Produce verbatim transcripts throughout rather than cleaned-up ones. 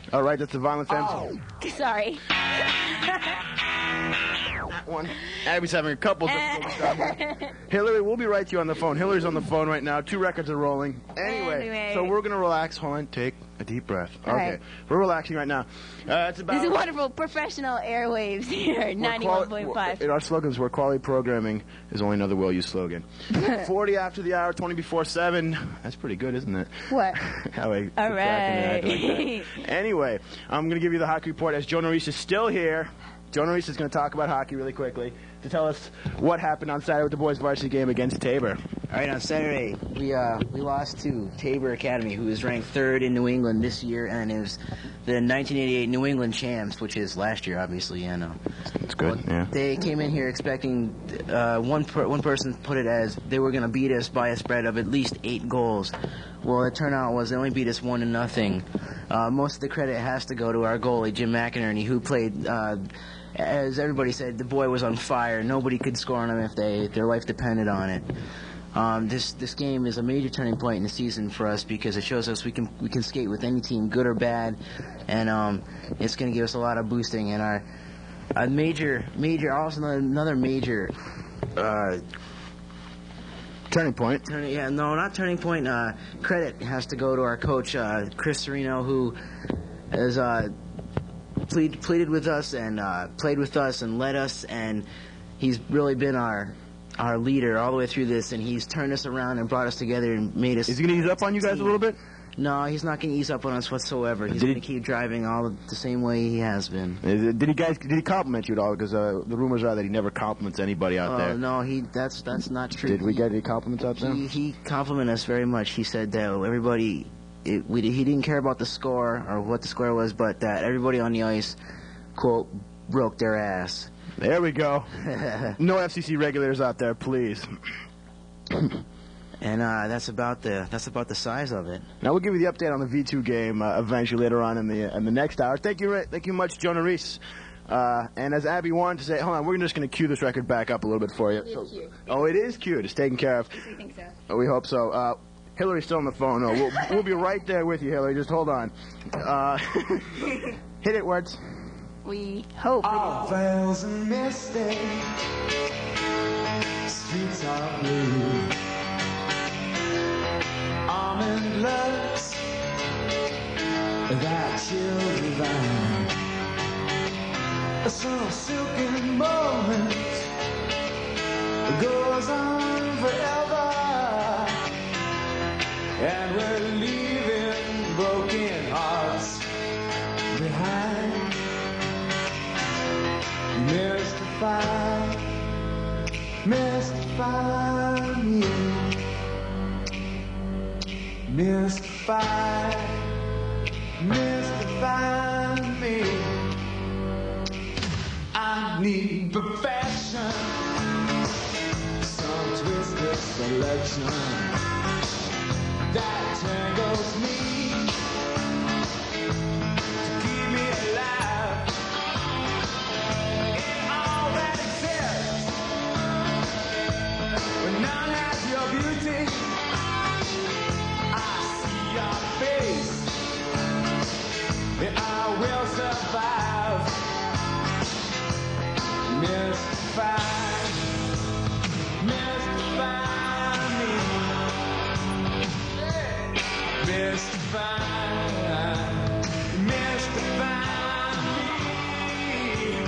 All right, that's the Violent Femmes. Oh. Sorry. That one. Abby's having a couple difficulties. Hillary, we'll be right to you on the phone. Hillary's on the phone right now. Two records are rolling. Anyway, anyway. so we're going to relax. Hold on. Take a deep breath. All okay. right. We're relaxing right now. Uh, it's about... This is wonderful professional airwaves here, ninety-one point five. In our slogans, where quality programming is only another well-used slogan. forty after the hour, twenty before seven. That's pretty good, isn't it? What? How I All right. Like anyway, I'm going to give you the hockey report as Joe Norris is still here. Joe Norris is going to talk about hockey really quickly to tell us what happened on Saturday with the boys' varsity game against Tabor. All right, on Saturday, we uh, we lost to Tabor Academy, who is ranked third in New England this year and is the nineteen eighty-eight New England champs, which is last year, obviously. Yeah, no. That's good, yeah. They came in here expecting, uh, one, per, one person put it as they were going to beat us by a spread of at least eight goals. Well, it turned out was they only beat us one to nothing. Uh, most of the credit has to go to our goalie, Jim McInerney, who played... Uh, As everybody said, the boy was on fire. Nobody could score on him if they if their life depended on it. Um, this this game is a major turning point in the season for us because it shows us we can we can skate with any team, good or bad, and um, it's going to give us a lot of boosting. And our a major major also another major uh, turning point. Turning, yeah, no, not turning point. Uh, credit has to go to our coach uh, Chris Serino, who is. Uh, Plead, pleaded with us and uh, played with us and led us, and he's really been our our leader all the way through this, and he's turned us around and brought us together and made us... Is he going to ease up on you guys a little bit? No, he's not going to ease up on us whatsoever. He's going to keep driving all the same way he has been. Is it, did he guys did he compliment you at all? Because uh, the rumors are that he never compliments anybody out uh, there. No, he that's that's not true. Did we get any compliments out there? He, he complimented us very much. He said that everybody... It, we, he didn't care about the score or what the score was, but that everybody on the ice, quote, broke their ass. There we go. No F C C regulators out there, please. And uh, that's about the that's about the size of it. Now we'll give you the update on the V two game uh, eventually later on in the in the next hour. Thank you, thank you much, Joe Norris. Uh, and as Abby wanted to say, hold on, we're just going to cue this record back up a little bit for you. It is cute. Oh, it is cute. It's taken care of. We think so. Oh, we hope so. Uh, Hillary's still on the phone. No, we'll, we'll be right there with you, Hillary. Just hold on. Uh, hit it, words. We hope. All veils and misty, streets are blue. Almond looks that chill divine. Some silken moment goes on forever. And we're leaving broken hearts behind. Mystify, mystify me. Mystify, mystify me. I need perfection, some twisted selection that tangles me to keep me alive in all that exists. When none has your beauty, I see your face, and I will survive. Mystify, mystify me. Mystify, mystify me.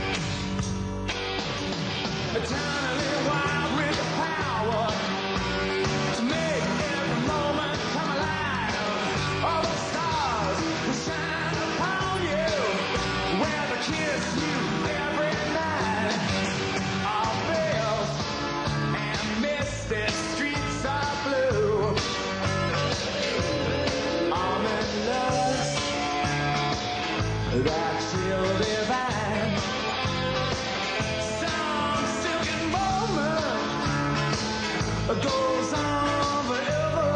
Eternally wild with the power to make every moment come alive. All the stars will shine upon you when they kiss you every night. All veils and misty streets are blue. That chill divine, some silken moment goes on forever.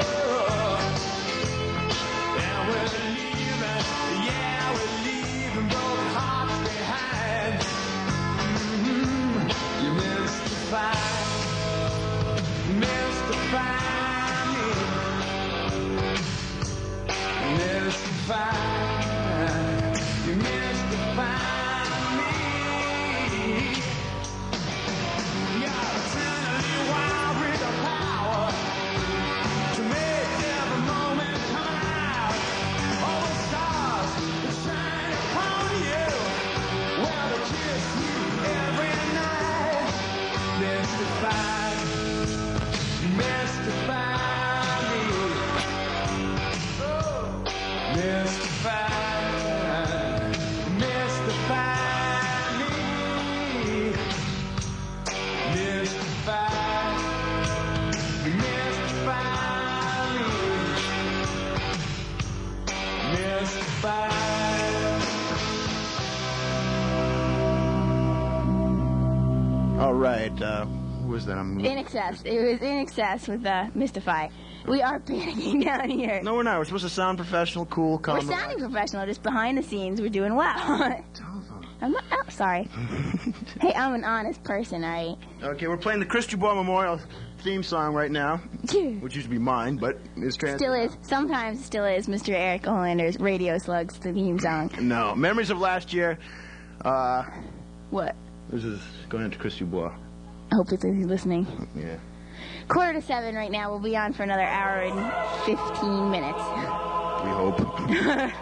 And we're leaving, yeah, we're leaving broken hearts behind. Mm-hmm. You mystify, mystify me, mystify. All right, uh, who was that? I'm... In Excess. It was In Excess with uh, Mystify. We are panicking down here. No, we're not. We're supposed to sound professional, cool, calm. We're sounding professional. Just behind the scenes, we're doing well. I'm not, oh, sorry. Hey, I'm an honest person, all right? Okay, we're playing the Chris Dubois Memorial theme song right now, which used to be mine, but it's trans- Still is. Sometimes still is Mister Eric Olander's Radio Slugs, the theme song. No. Memories of last year. Uh, what? This is going into Chris Dubois. I hope he's listening. Yeah. Quarter to seven right now. We'll be on for another hour and fifteen minutes. We hope.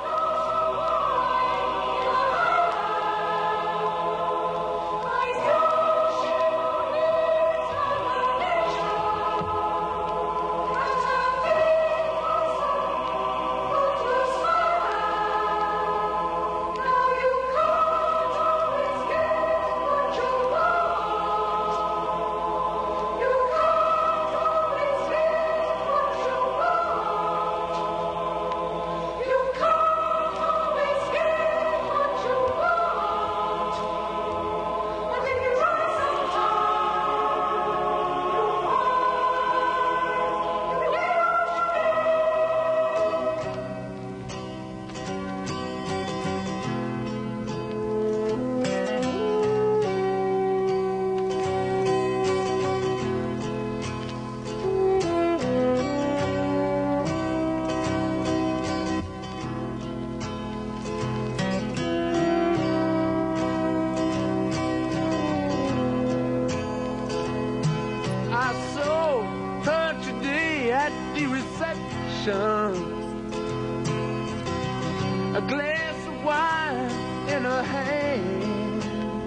A glass of wine in her hand.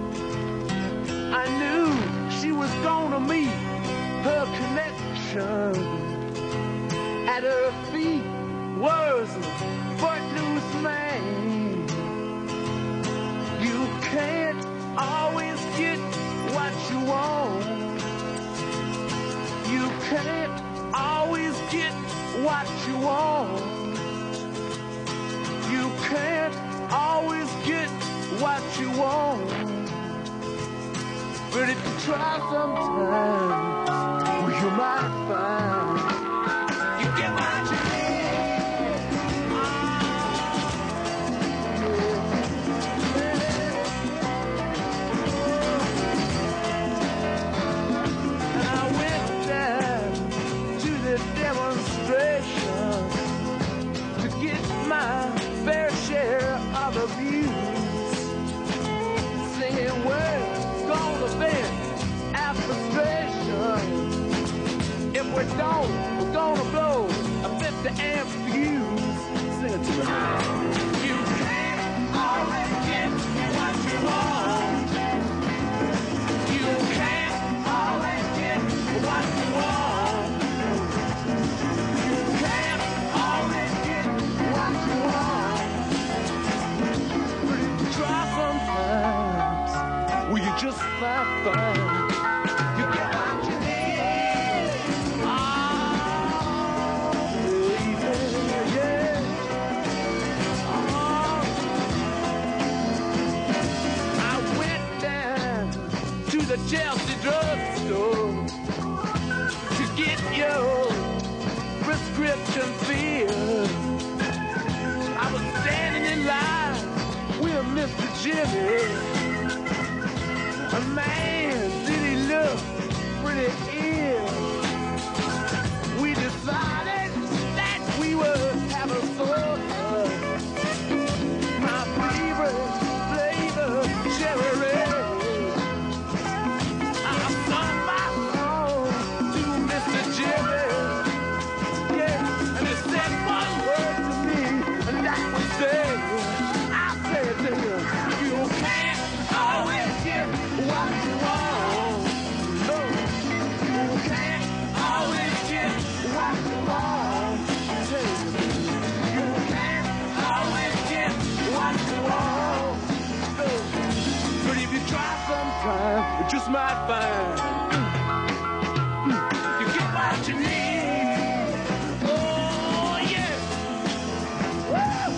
I knew she was gonna meet her connection. At her feet was a footloose man. You can't always get what you want. You can't always get what you want. You can't always get what you want. But if you try sometime, well, you might find you get what you need. And I went down to the demonstration to get my fair share of abuse, singing words gonna vent our frustration. If we don't, we're gonna blow a fifty amp fuse. Sing it to me. You can't always get what you want. You can't always get what you want. You can't always get what you want. Try sometimes, well, you just might find you get what you need. Oh, baby, yeah. Oh. I went down to the Chelsea drugstore to get your prescription filled. I was standing in line with Mister Jimmy. A man, did he look pretty ill? We decided that we would have a soda. My favorite flavor, cherry red. I sung my song to Mister Jimmy. Yeah, and he said one word to me, and that was this. I said to him, you can't always get what you want. might find you get what you need. Oh, yeah. Woo!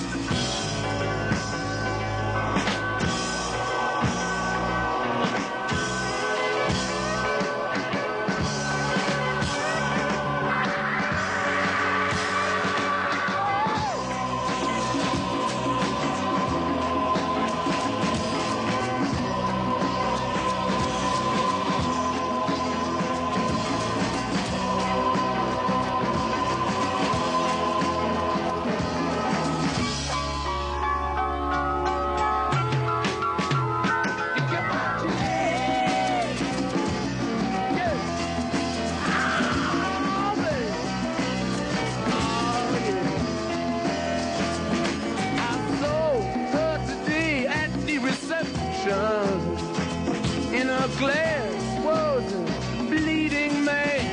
In a glass was a bleeding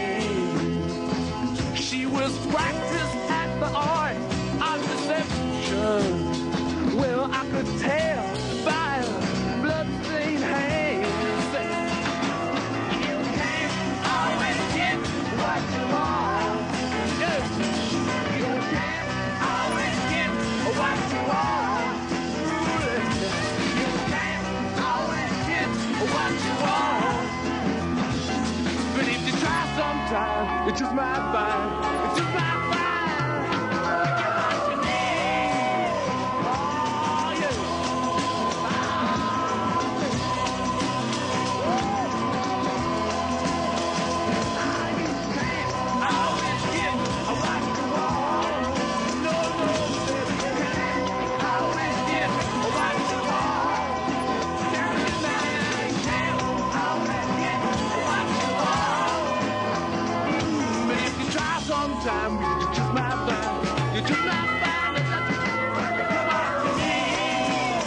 man. She was practiced at the art of deception. Well, I could tell by her bloodstained hands. You can't always get what you want. Yes. You can't always get what you want. What you want, but if you try sometime, you just might find, you just might find, you get what you need. Oh yeah. Ah, you can't always get what you want. No, no, baby, you can't always get what you want. Sometime you just might find, you just might find that you get what you need.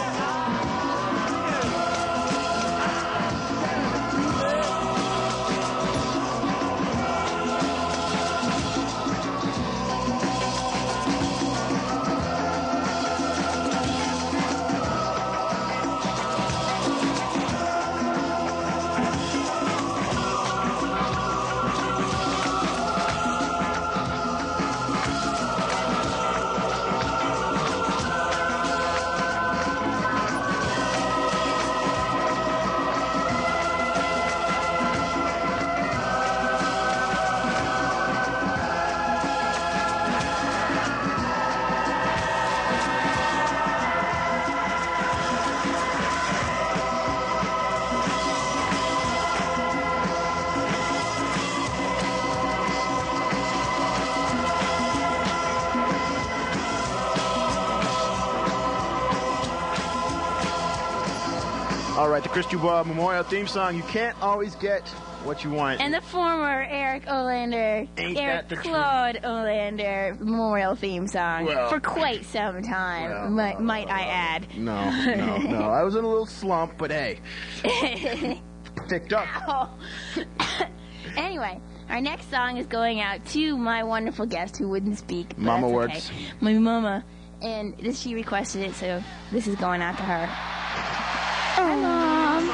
All right, the Chris Dubois Memorial theme song. You can't always get what you want. And the former Eric Olander, Ain't Eric that the Claude Olander Memorial theme song Well- for quite some time, Well, might, might I add. No, no, no. I was in a little slump, but hey, picked up. Oh. Anyway, our next song is going out to my wonderful guest who wouldn't speak. but Mama that's works. okay. My mama. And this, she requested it, so this is going out to her. Hi, Mom.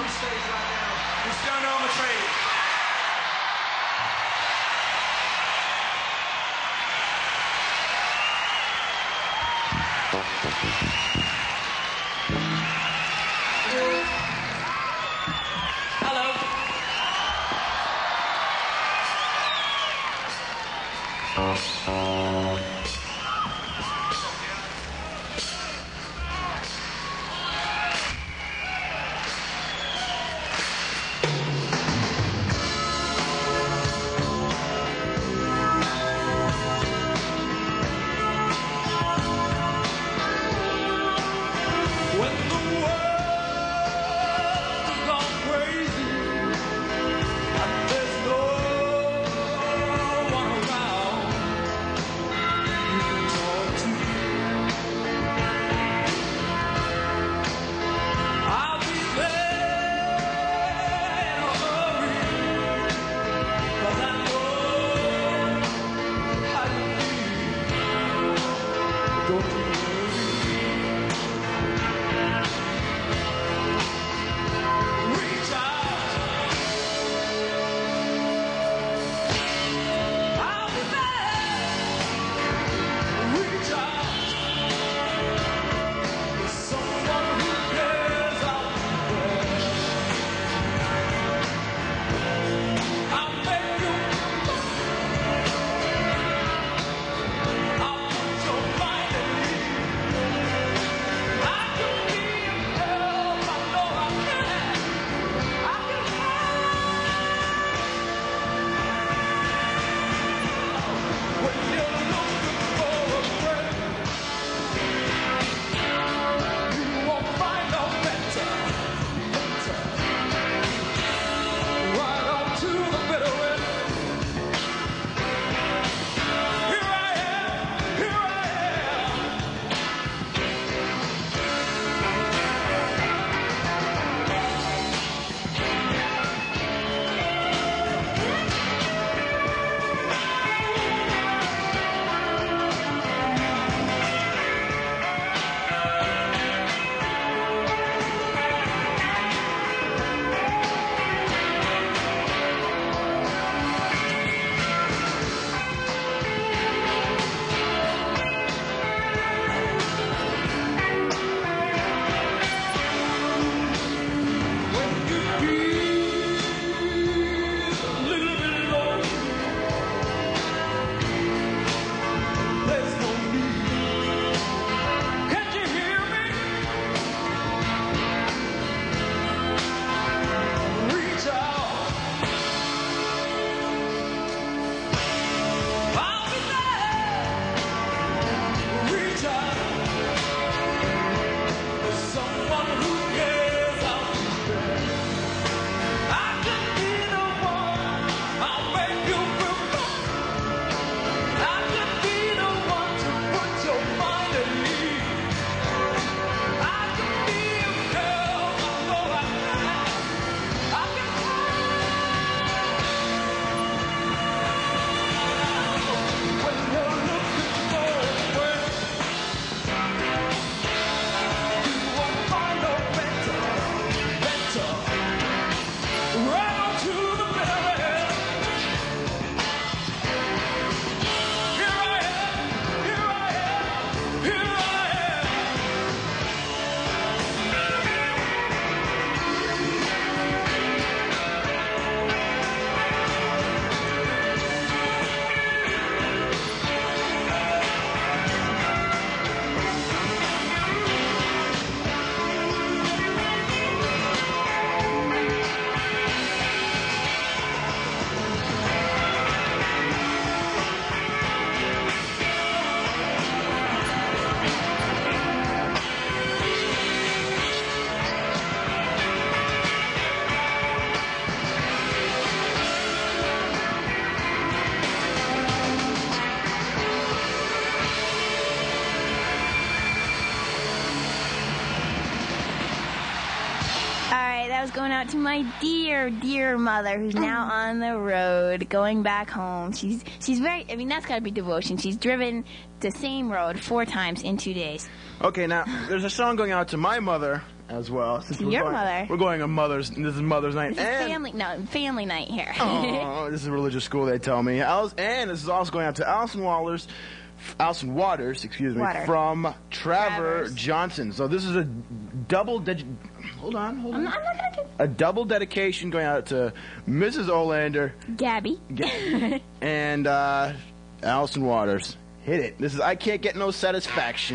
Reach out that was going out to my dear, dear mother, who's now on the road, going back home. She's she's very, I mean, that's got to be devotion. She's driven the same road four times in two days. Okay, now, there's a song going out to my mother as well. Since To we're your going, mother. We're going on Mother's, this is Mother's Night. This is and, family, no, family night here. oh, this is a religious school, they tell me. Alice, and this is also going out to Allison Waters, Allison Waters, excuse me, Water. from Trevor Travers. Johnson. So this is a double, de- hold on, hold on. I'm not, I'm not going to A double dedication going out to Missus Olander Gabby. Gabby, and uh, Allison Waters. Hit it. This is I Can't Get No Satisfaction.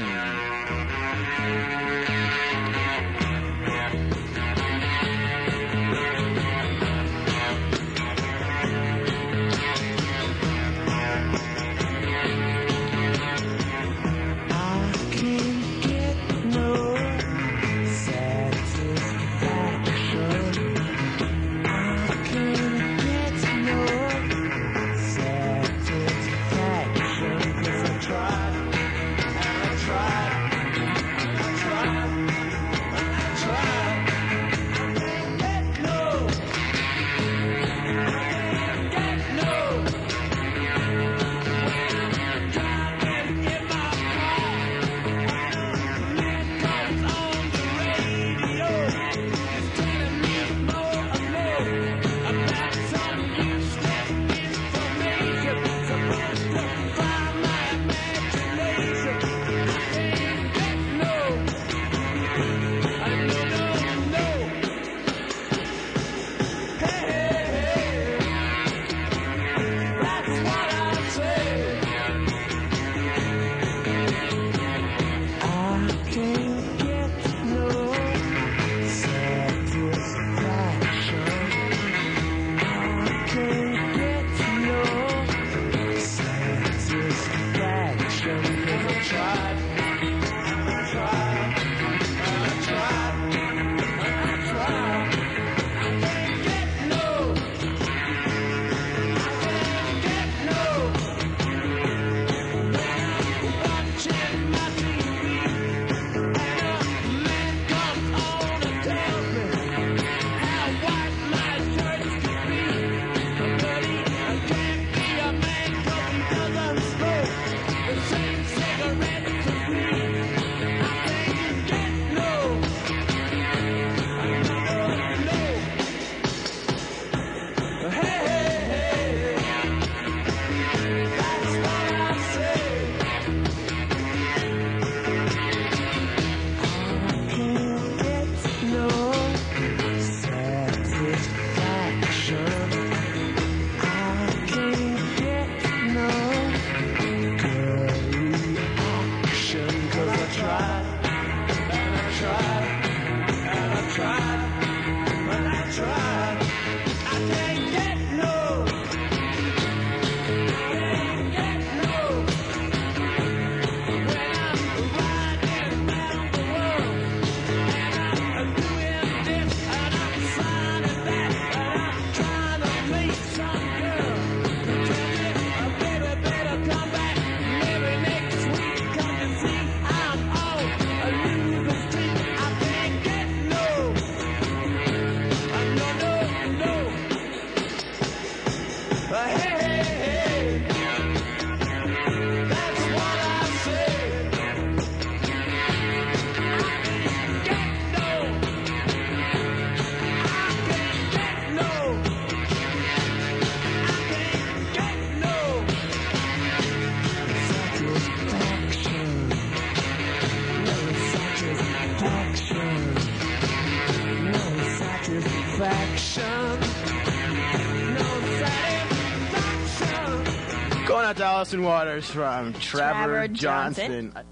Going out to Allison Waters from Trevor, Trevor Johnson. Johnson.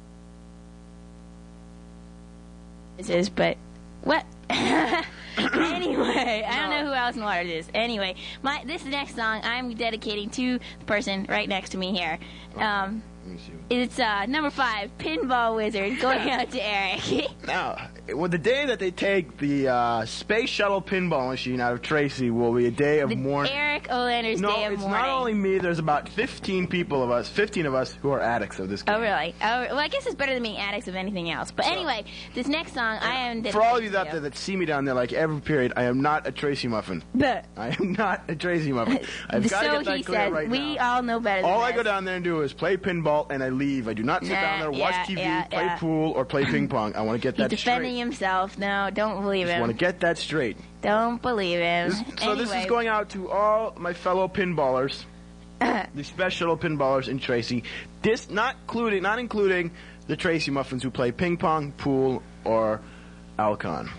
This is, but what? Anyway, I don't know who Allison Waters is. Anyway, my this next song I'm dedicating to the person right next to me here. Um, Let me see. It's uh, number five, Pinball Wizard, going out to Eric. Now, well, the day that they take the uh, space shuttle pinball machine out of Tracy will be a day of The mourning. Eric Olander's No, day of it's mourning. not only me. There's about fifteen people of us, fifteen of us, who are addicts of this game. Oh, really? Oh, well, I guess it's better than being addicts of anything else. But So- anyway, this next song, I am... For all of you out there that see me down there, like every period, I am not a Tracy Muffin. Bleh. I am not a Tracy Muffin. I've got to So get that he clear says. right We now. all know better than All I this. go down there and do is play pinball, and I leave. I do not sit Nah, down there, watch yeah, T V, yeah, play yeah. pool, or play ping pong. I want to get He's that defending straight. himself. No, don't believe I him. want to get that straight. Don't believe him. This- so this Anyway. is going out to all my fellow pinballers, the special pinballers in Tracy. This not including, not including the Tracy Muffins who play ping pong, pool, or Alcon.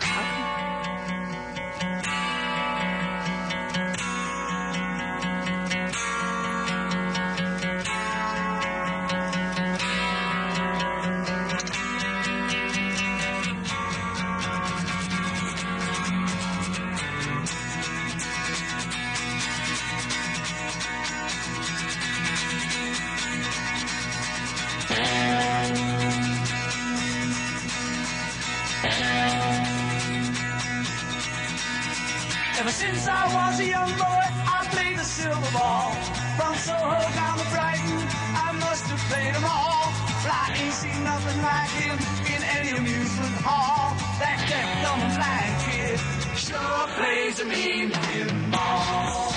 Ever since I was a young boy, I played the silver ball. From Soho down to Brighton, I must have played them all. But I ain't seen nothing like him in any amusement hall. That deaf, dumb, and blind kid sure plays a mean pinball.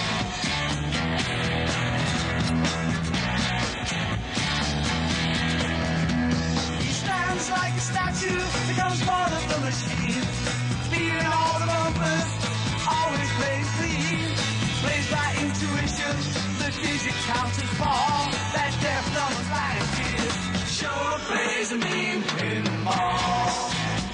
He stands like a statue, becomes part of the machine. Feeling all the bumpers, always plays clean. Plays by intuition, the digit counters fall. That deaf, dumb, and blind kid sure plays a mean pinball.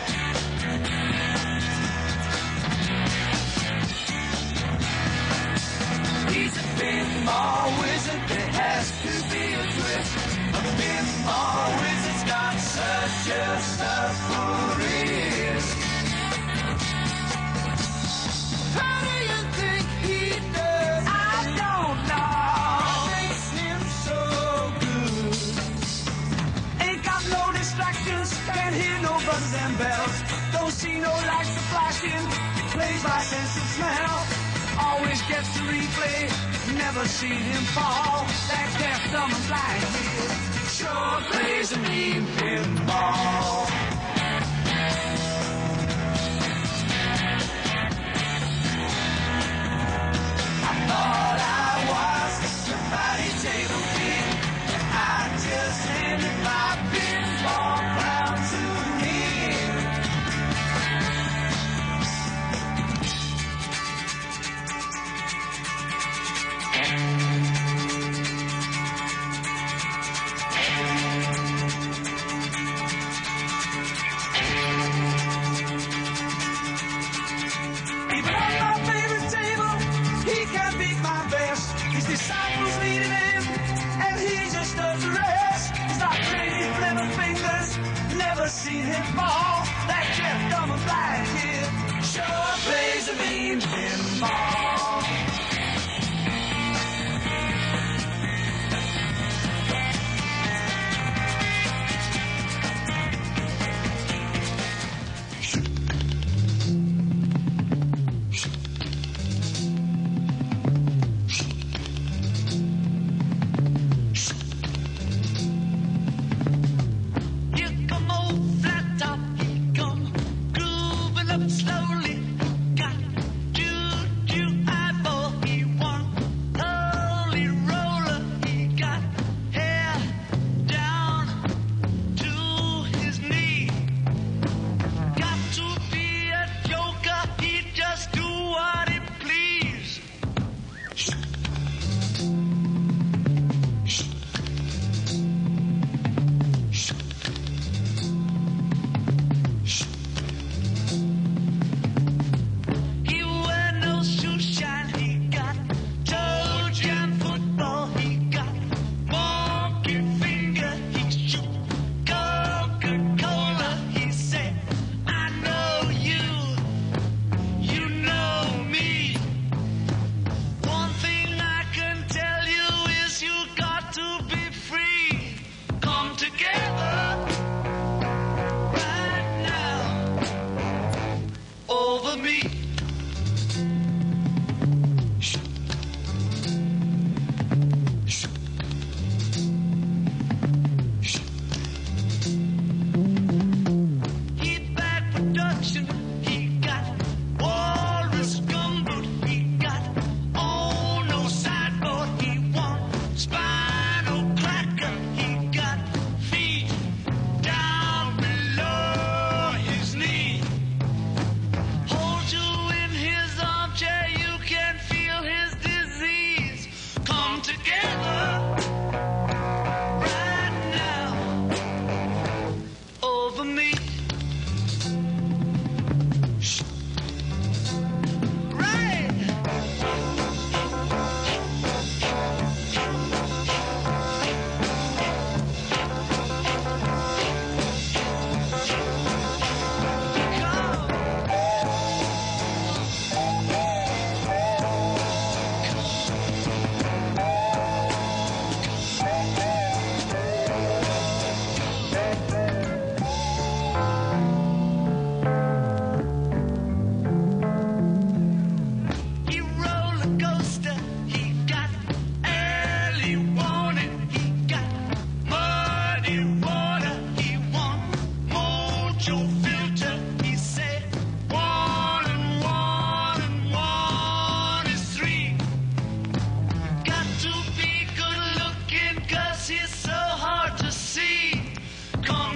He's a pinball wizard, there has to be a twist. A pinball wizard's got such a supple wrist. How do you think he does? I don't know. What makes him so good? Ain't got no distractions, can't hear no buzzes and bells. Don't see no lights are flashing, plays by sense of smell. Always gets to replay, never seen him fall. That deaf, dumb, and blind kid sure plays a mean pinball. I thought I was somebody's table king. I just handed my pinball crown to him. Even on my favorite table, he can beat my best. His disciples leading him, and he just does the rest. He's like crazy clever fingers, never seen him fall. That deaf, dumb, and blind kid sure plays a mean pinball. Here come old flat top, he come grooving up slowly. Got jeweled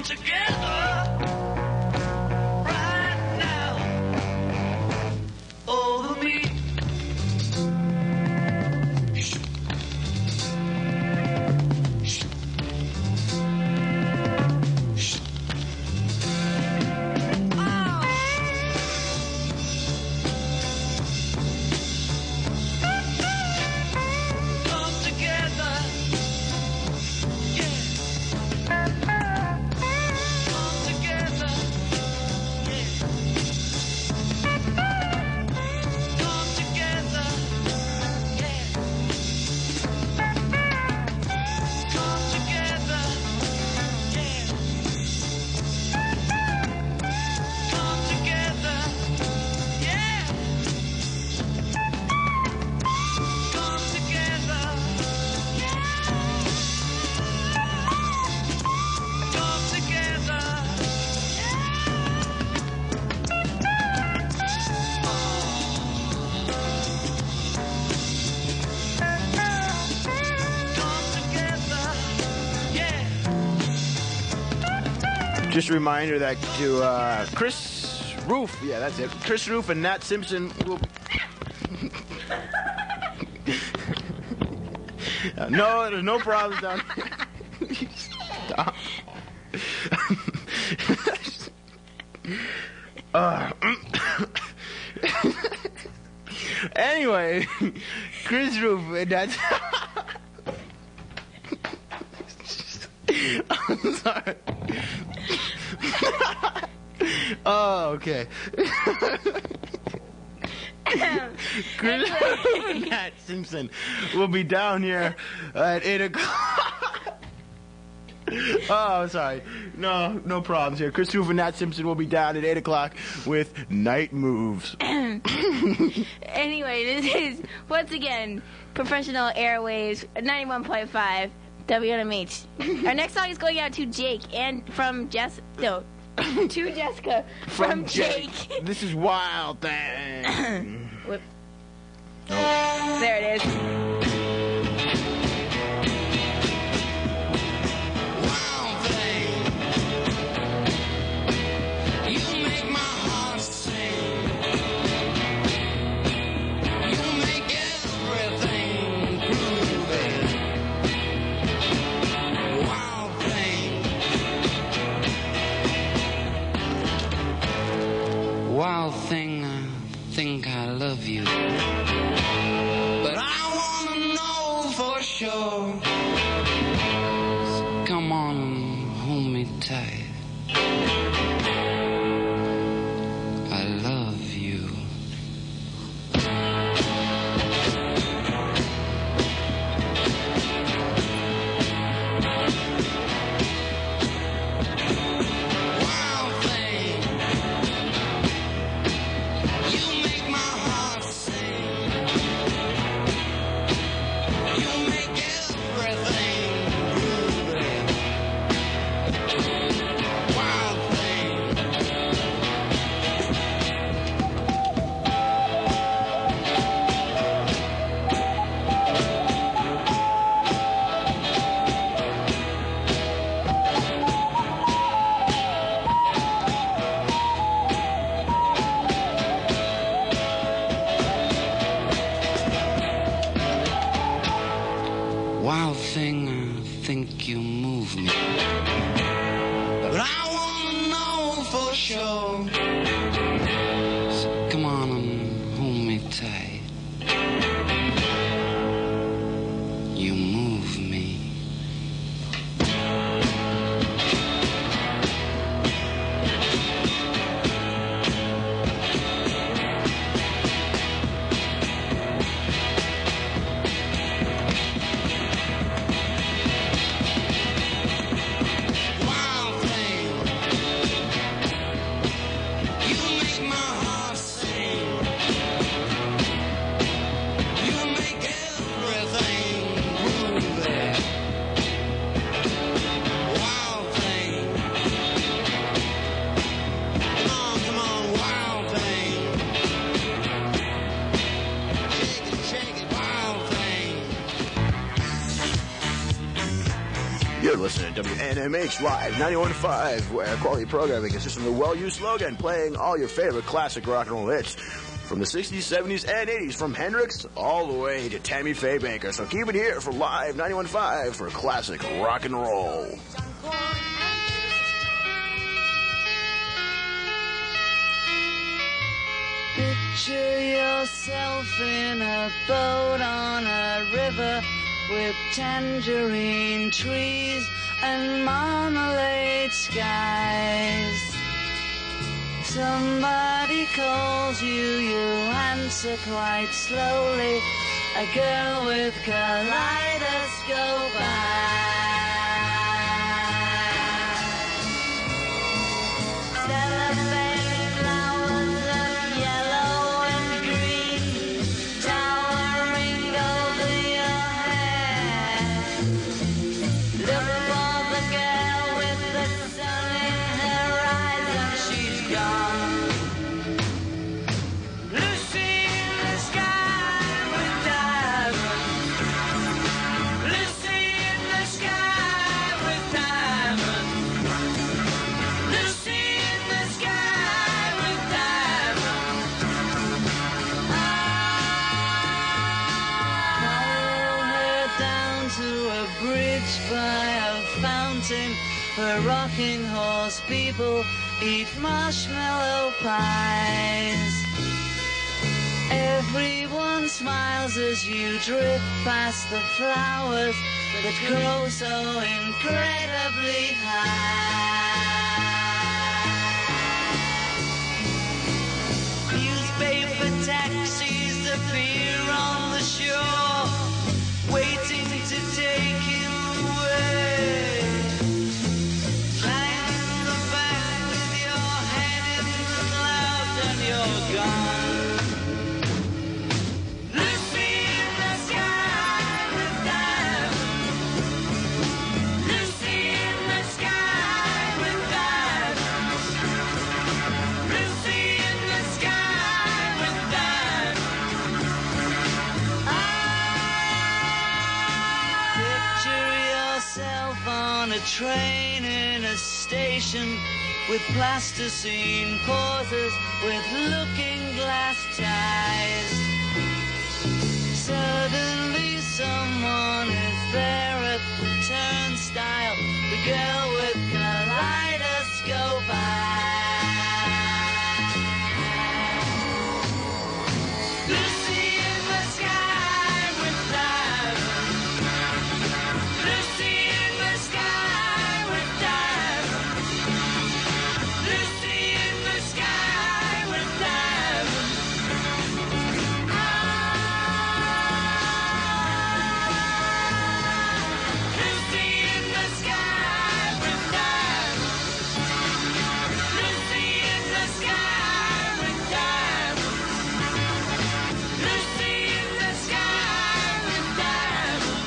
together right now over me. Just a reminder that to uh, Chris Roof, yeah, that's it. Chris Roof and Nat Simpson will. Uh, no, there's no problems down here. Stop. uh, anyway, Chris Roof and Nat. I'm sorry. Oh, okay. Chris and Nat Simpson will be down here at eight o'clock. Oh, I'm sorry. No, no problems here. Chris Roof and Nat Simpson will be down at eight o'clock with Night Moves. Anyway, this is, once again, Professional Airwaves, ninety-one point five, W N M H. Our next song is going out to Jake and from Jess, no, to Jessica from, From Jake. Jake. This is Wild Thing. Whoop. There it is. Wild thing, you make my heart sing. You make everything groovy. Wild thing, wild thing, I think I love you, but I wanna know for sure. So come on and hold me tight. I love you. Wild thing, you make my heart sing. You make everything groovy. Wild thing. Wild thing, I think you move me, but I wanna know for sure. So come on and hold me tight. You move me. Wild thing, N M H Live ninety-one point five, where quality programming consists of the well-used slogan, playing all your favorite classic rock and roll hits from the sixties, seventies, and eighties, from Hendrix all the way to Tammy Faye Baker. So keep it here for Live ninety-one point five for classic rock and roll. Picture yourself in a boat on a river with tangerine trees and marmalade skies. Somebody calls you, you answer quite slowly. A girl with kaleidoscope eyes. Cellophane flowers of yellow and green towering over your head. Look for the girl with the sun in her eyes and she's gone. Lucy in the sky with diamonds. Lucy in the sky with diamonds. Lucy in the sky with diamonds. Follow her down to a bridge by a fountain where rocking horse people eat marshmallow pies. Everyone smiles as you drift past the flowers that grow so incredibly high. Newspaper taxis appear on the shore, waiting to take you away. Climb in the back with your head in the clouds and you're gone. Lucy in the sky with diamonds. Lucy in the sky with diamonds. Lucy in the sky with diamonds. Picture yourself on a train in a station with plasticine pauses with looking glass ties. Suddenly someone is there at the turnstile, the girl with kaleidoscope eyes. Lucy in the sky with diamonds. Lucy in the sky with diamonds. Lucy in the sky with diamonds. Lucy in the sky with diamonds. Lucy in the sky with diamonds. Lucy in the sky with diamonds.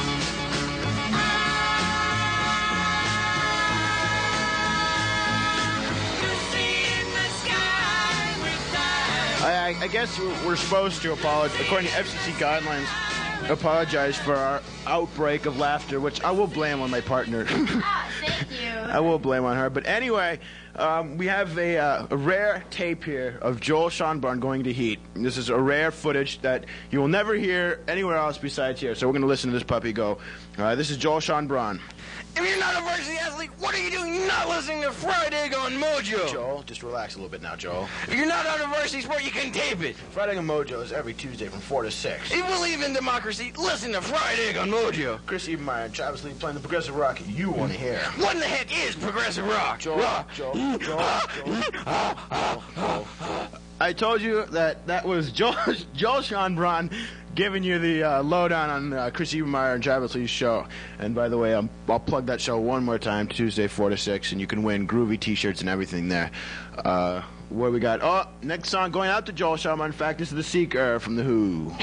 Lucy in the sky with diamonds. I, I, I guess we're we're supposed to apologize, according to F C C guidelines, apologize for our outbreak of laughter, which I will blame on my partner. Ah, thank you. I will blame on her. But anyway, um, we have a, uh, a rare tape here of Joel Schonborn going to Heat. This is a rare footage that you will never hear anywhere else besides here. So we're going to listen to this puppy go. Uh, this is Joel Schonborn. If you're not a varsity athlete, what are you doing not listening to Fried Egg on Mojo? Joel, just relax a little bit now, Joel. If you're not on a varsity sport, you can tape it. Friday on Mojo is every Tuesday from four to six. If you believe in democracy, listen to Fried Egg on Mojo. Chris Ebenmeyer and Travis Lee playing the progressive rock you want to hear. What in the heck is progressive rock? Joel, rock. Joel, Joel, Joel, Joel, Joel, Joel. I told you that that was Joel, Joel Schonborn giving you the uh, lowdown on uh, Chris Ebenmeyer and Travis Lee's show. And by the way, um, I'll plug that show one more time, Tuesday four to six, and you can win groovy T-shirts and everything there. Uh, what we got? Oh, next song going out to Joel Schonborn. In fact, this is The Seeker from The Who.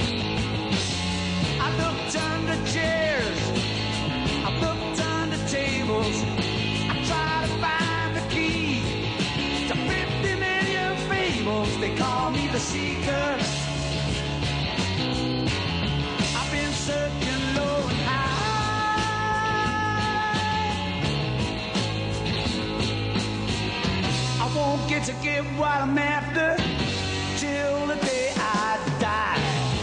I looked under chairs, I looked under tables. the seeker. I've been searching low and high. I won't get to get what I'm after till the day I die.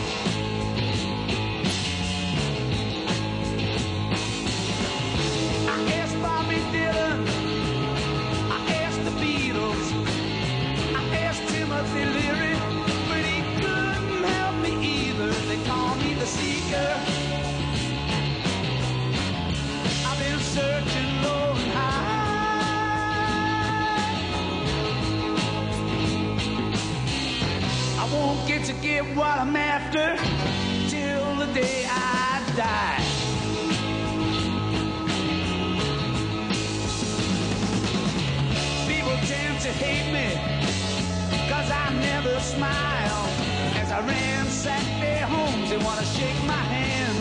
I asked Bobby Dylan, I asked the Beatles, I asked Timothy Leary, but he couldn't help me either. They call me the seeker. I've been searching low and high. I won't get to get what I'm after till the day I die. People tend to hate me 'cause I never smile. As I ransack their homes, they wanna shake my hand.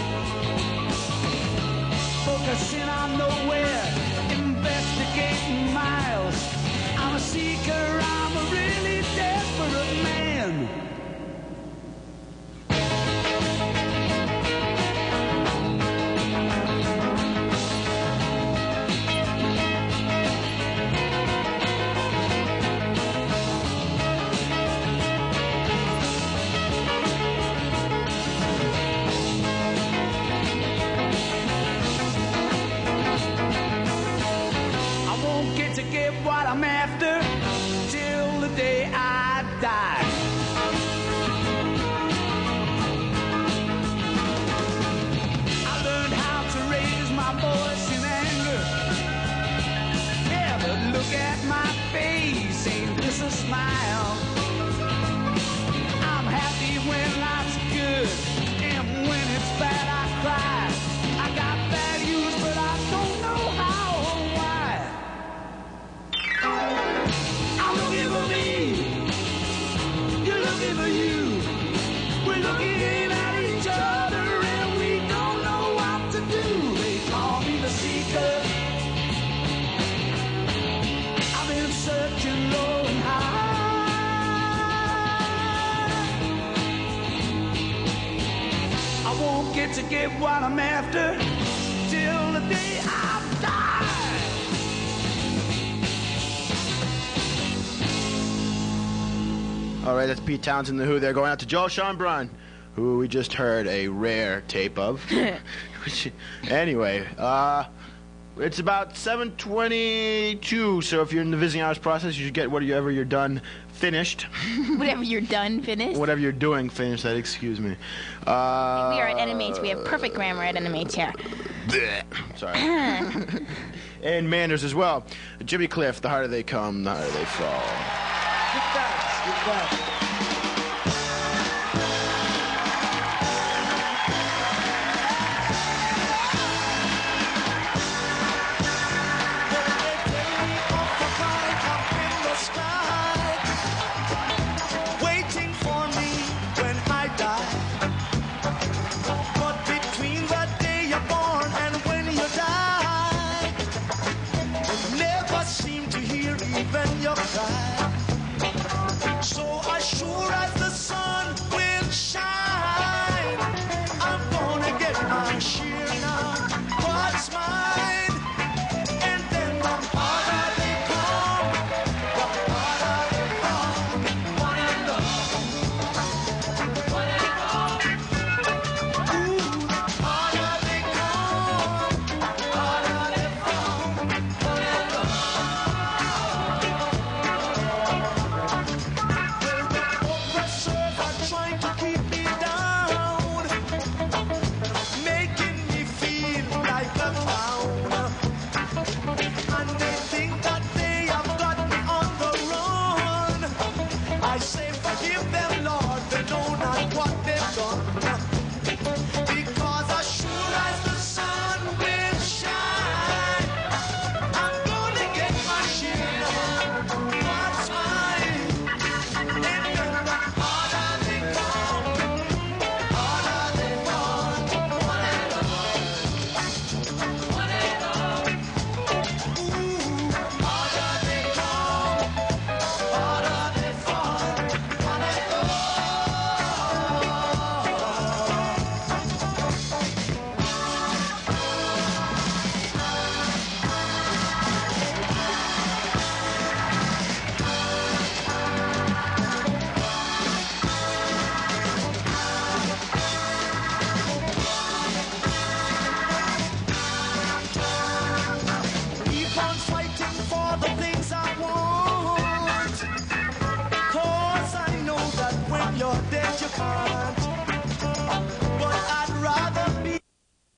Focusing on nowhere, investigating miles. I'm a seeker, I'm a really desperate man. I won't get to get what I'm after till the day I die. I learned how to raise my voice in anger. Never look at my face, ain't this a smile? I'm happy when life's good, and when it's bad I cry. I got values, but I don't know how or why. I'm looking for me, you're looking for you. We're looking at each other and we don't know what to do. They call me the seeker. I've been searching low and high. I won't get to get what I'm after till the day I die. All right, that's Pete Townsend, The Who. They're going out to Joel Schonbrun, who we just heard a rare tape of. Which, anyway, uh, it's about seven twenty-two, so if you're in the visiting hours process, you should get whatever you're done finished. Whatever you're done, finished. Whatever you're doing finished, that, excuse me. Uh, We are at N M H. We have perfect grammar at N M H here. bleh, sorry. And manners as well. Jimmy Cliff, The Harder They Come, The Harder They Fall. Good thanks, good thanks.